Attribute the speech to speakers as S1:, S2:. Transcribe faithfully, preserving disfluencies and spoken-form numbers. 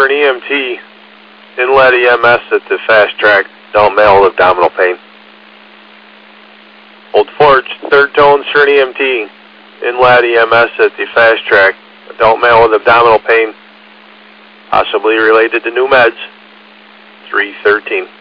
S1: an E M T. Inlet E M S at the fast track. Don't mail with abdominal pain. Old Forge, third tones for an E M T. Inlet E M S at the fast track. Don't mail with abdominal pain. Possibly related to new meds. three thirteen.